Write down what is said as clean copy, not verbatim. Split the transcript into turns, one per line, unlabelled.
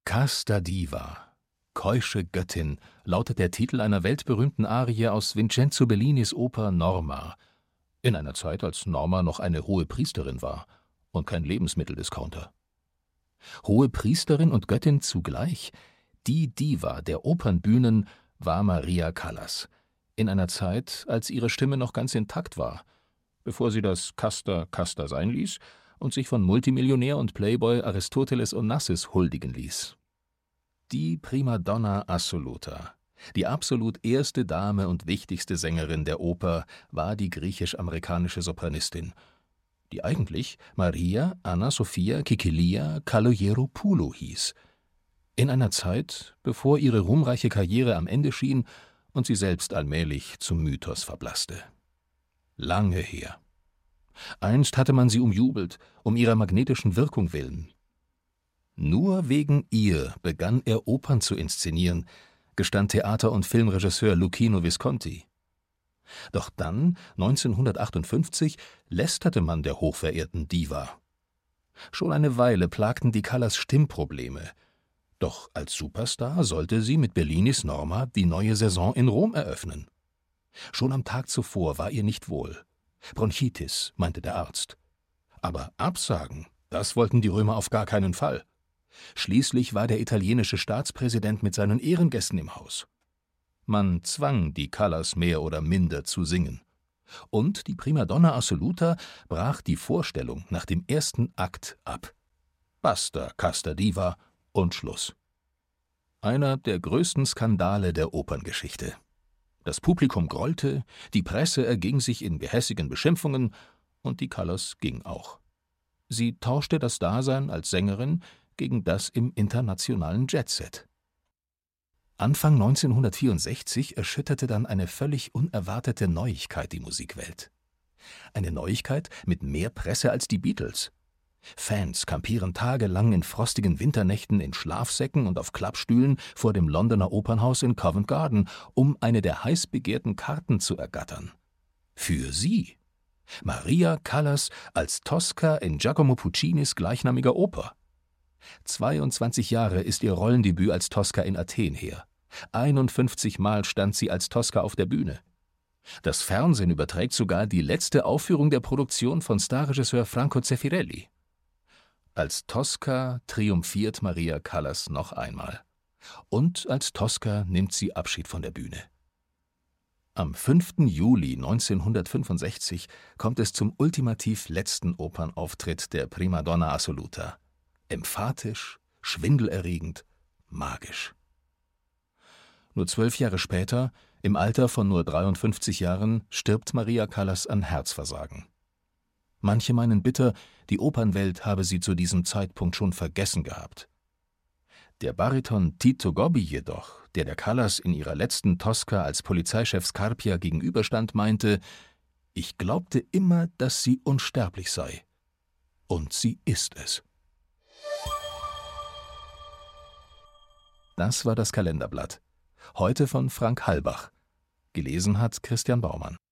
Casta diva, keusche Göttin, lautet der Titel einer weltberühmten Arie aus Vincenzo Bellinis Oper Norma, in einer Zeit, als Norma noch eine hohe Priesterin war und kein Lebensmitteldiscounter. Hohe Priesterin und Göttin zugleich, die Diva der Opernbühnen war Maria Callas, in einer Zeit, als ihre Stimme noch ganz intakt war, bevor sie das Casta Casta sein ließ und sich von Multimillionär und Playboy Aristoteles Onassis huldigen ließ. Die Primadonna assoluta, die absolut erste Dame und wichtigste Sängerin der Oper, war die griechisch-amerikanische Sopranistin, die eigentlich Maria Anna Sophia Kikilia Kalogeropoulou hieß, in einer Zeit, bevor ihre ruhmreiche Karriere am Ende schien und sie selbst allmählich zum Mythos verblasste. Lange her. Einst hatte man sie umjubelt, um ihrer magnetischen Wirkung willen. Nur wegen ihr begann er Opern zu inszenieren, gestand Theater- und Filmregisseur Luchino Visconti. Doch dann, 1958, lästerte man der hochverehrten Diva. Schon eine Weile plagten die Callas Stimmprobleme, doch als Superstar sollte sie mit Bellinis Norma die neue Saison in Rom eröffnen. Schon am Tag zuvor war ihr nicht wohl. Bronchitis, meinte der Arzt. Aber absagen, das wollten die Römer auf gar keinen Fall. Schließlich war der italienische Staatspräsident mit seinen Ehrengästen im Haus. Man zwang die Callas mehr oder minder zu singen. Und die Primadonna assoluta brach die Vorstellung nach dem ersten Akt ab. Basta, Casta diva und Schluss. Einer der größten Skandale der Operngeschichte. Das Publikum grollte, die Presse erging sich in gehässigen Beschimpfungen und die Callas ging auch. Sie tauschte das Dasein als Sängerin gegen das im internationalen Jetset. Anfang 1964 erschütterte dann eine völlig unerwartete Neuigkeit die Musikwelt. Eine Neuigkeit mit mehr Presse als die Beatles. Fans kampieren tagelang in frostigen Winternächten in Schlafsäcken und auf Klappstühlen vor dem Londoner Opernhaus in Covent Garden, um eine der heiß begehrten Karten zu ergattern. Für sie. Maria Callas als Tosca in Giacomo Puccinis gleichnamiger Oper. 22 Jahre ist ihr Rollendebüt als Tosca in Athen her. 51 Mal stand sie als Tosca auf der Bühne. Das Fernsehen überträgt sogar die letzte Aufführung der Produktion von Starregisseur Franco Zeffirelli. Als Tosca triumphiert Maria Callas noch einmal. Und als Tosca nimmt sie Abschied von der Bühne. Am 5. Juli 1965 kommt es zum ultimativ letzten Opernauftritt der Primadonna assoluta. Emphatisch, schwindelerregend, magisch. Nur 12 Jahre später, im Alter von nur 53 Jahren, stirbt Maria Callas an Herzversagen. Manche meinen bitter, die Opernwelt habe sie zu diesem Zeitpunkt schon vergessen gehabt. Der Bariton Tito Gobbi jedoch, der Callas in ihrer letzten Tosca als Polizeichef Scarpia gegenüberstand, meinte: »Ich glaubte immer, dass sie unsterblich sei. Und sie ist es.« Das war das Kalenderblatt. Heute von Frank Halbach. Gelesen hat Christian Baumann.